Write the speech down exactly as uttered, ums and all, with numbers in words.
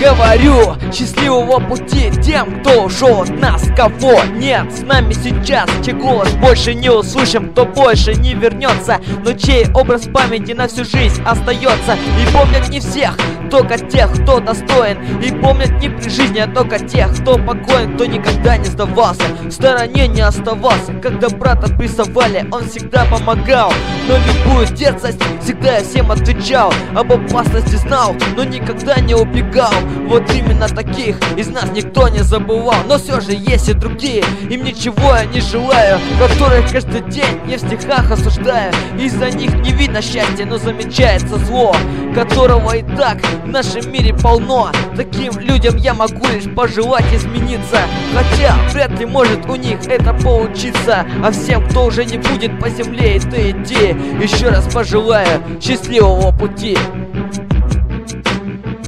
говорю, счастливого пути тем, кто ушел от нас. Кого нет с нами сейчас, чей голос больше не услышим, кто больше не вернется, но чей образ в памяти на всю жизнь остается. И помнят не всех, только тех, кто достоин. И помнят не при жизни, а только тех, кто покоен, кто никогда не сдавался, в стороне не оставался. Когда брата прессовали, он всегда помогал, но любую дерзость всегда я всем отвечал. Об опасности знал, но никогда не убегал. Вот именно таких из нас никто не забывал. Но все же есть и другие, им ничего я не желаю, которых каждый день я в стихах осуждаю. Из-за них не видно счастья, но замечается зло, которого и так в нашем мире полно. Таким людям я могу лишь пожелать измениться, хотя вряд ли может у них это получиться. А всем, кто уже не будет по земле этой идти, еще раз пожелаю счастливого пути.